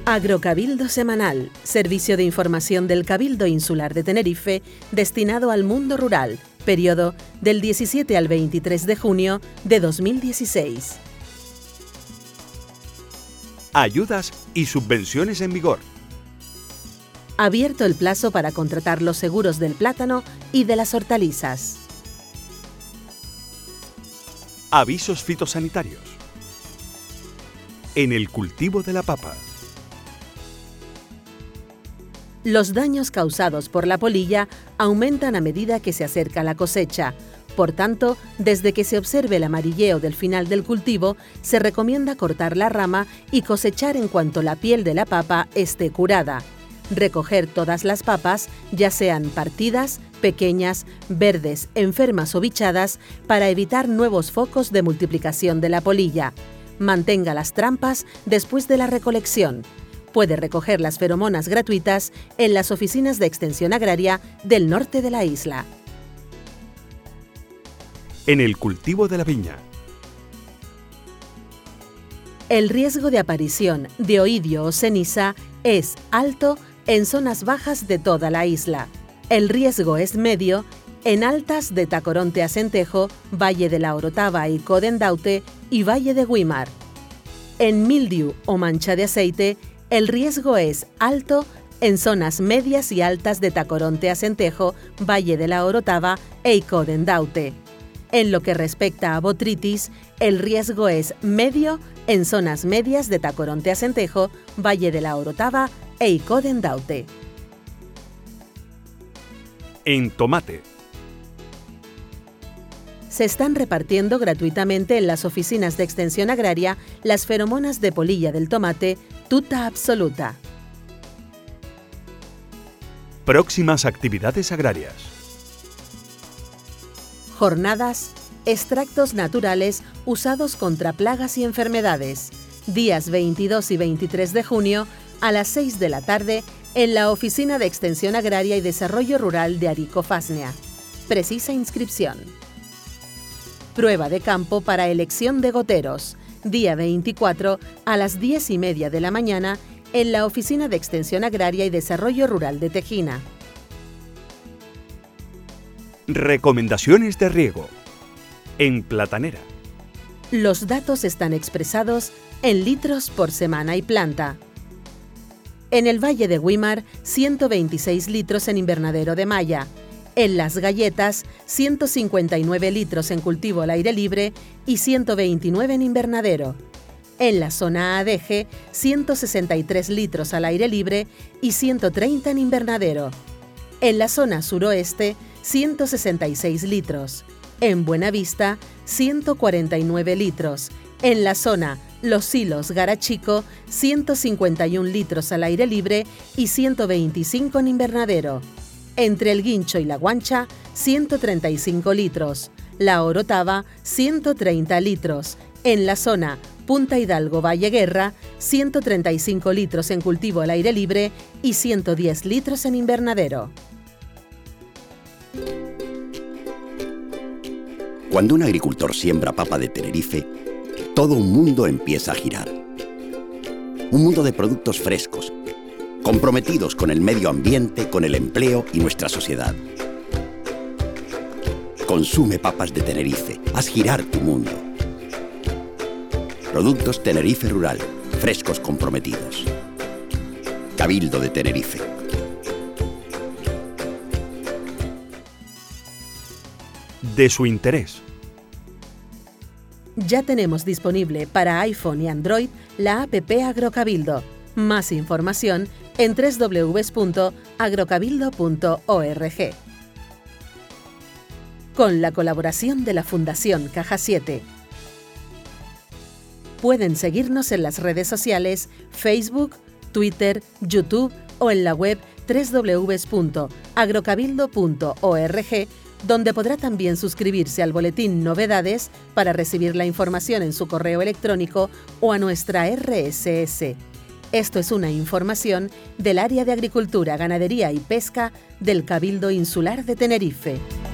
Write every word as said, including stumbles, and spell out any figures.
Agrocabildo Semanal, servicio de información del Cabildo Insular de Tenerife destinado al mundo rural, periodo del diecisiete al veintitrés de junio de dos mil dieciséis. Ayudas y subvenciones en vigor. Abierto el plazo para contratar los seguros del plátano y de las hortalizas. Avisos fitosanitarios. En el cultivo de la papa. Los daños causados por la polilla aumentan a medida que se acerca la cosecha. Por tanto, desde que se observe el amarilleo del final del cultivo, se recomienda cortar la rama y cosechar en cuanto la piel de la papa esté curada. Recoger todas las papas, ya sean partidas, pequeñas, verdes, enfermas o bichadas, para evitar nuevos focos de multiplicación de la polilla. Mantenga las trampas después de la recolección. Puede recoger las feromonas gratuitas en las oficinas de Extensión Agraria del norte de la isla. En el cultivo de la viña. El riesgo de aparición de oidio o ceniza es alto en zonas bajas de toda la isla. El riesgo es medio en altas de Tacoronte a Centejo, Valle de la Orotava y Codendaute y Valle de Güímar. En mildiu o mancha de aceite, el riesgo es alto en zonas medias y altas de Tacoronte a Centejo, Valle de la Orotava e Icodendaute. En lo que respecta a botrytis, el riesgo es medio en zonas medias de Tacoronte a Centejo, Valle de la Orotava e Icodendaute. En tomate. Se están repartiendo gratuitamente en las oficinas de Extensión Agraria las feromonas de polilla del tomate Tuta Absoluta. Próximas actividades agrarias. Jornadas, extractos naturales usados contra plagas y enfermedades. Días veintidós y veintitrés de junio a las seis de la tarde en la Oficina de Extensión Agraria y Desarrollo Rural de Arico Fasnea. Precisa inscripción. Prueba de campo para elección de goteros. Día veinticuatro a las diez y media de la mañana en la Oficina de Extensión Agraria y Desarrollo Rural de Tejina. Recomendaciones de riego. En Platanera. Los datos están expresados en litros por semana y planta. En el Valle de Güímar, ciento veintiséis litros en invernadero de malla. En Las Galletas, ciento cincuenta y nueve litros en cultivo al aire libre y ciento veintinueve en invernadero. En la zona Adeje, ciento sesenta y tres litros al aire libre y ciento treinta en invernadero. En la zona suroeste, ciento sesenta y seis litros. En Buenavista, ciento cuarenta y nueve litros. En la zona Los Silos Garachico, ciento cincuenta y un litros al aire libre y ciento veinticinco en invernadero. Entre el Guincho y la Guancha, ciento treinta y cinco litros. La Orotava, ciento treinta litros. En la zona Punta Hidalgo Valle Guerra, ciento treinta y cinco litros en cultivo al aire libre y ciento diez litros en invernadero. Cuando un agricultor siembra papa de Tenerife, todo un mundo empieza a girar. Un mundo de productos frescos, comprometidos con el medio ambiente, con el empleo y nuestra sociedad. Consume papas de Tenerife, haz girar tu mundo. Productos Tenerife Rural, frescos comprometidos. Cabildo de Tenerife. De su interés. Ya tenemos disponible para iPhone y Android la app Agrocabildo. Más información en doble u doble u doble u punto agrocabildo punto org. Con la colaboración de la Fundación Caja siete. Pueden seguirnos en las redes sociales Facebook, Twitter, YouTube o en la web doble u doble u doble u punto agrocabildo punto org, donde podrá también suscribirse al boletín Novedades para recibir la información en su correo electrónico o a nuestra R S S. Esto es una información del Área de Agricultura, Ganadería y Pesca del Cabildo Insular de Tenerife.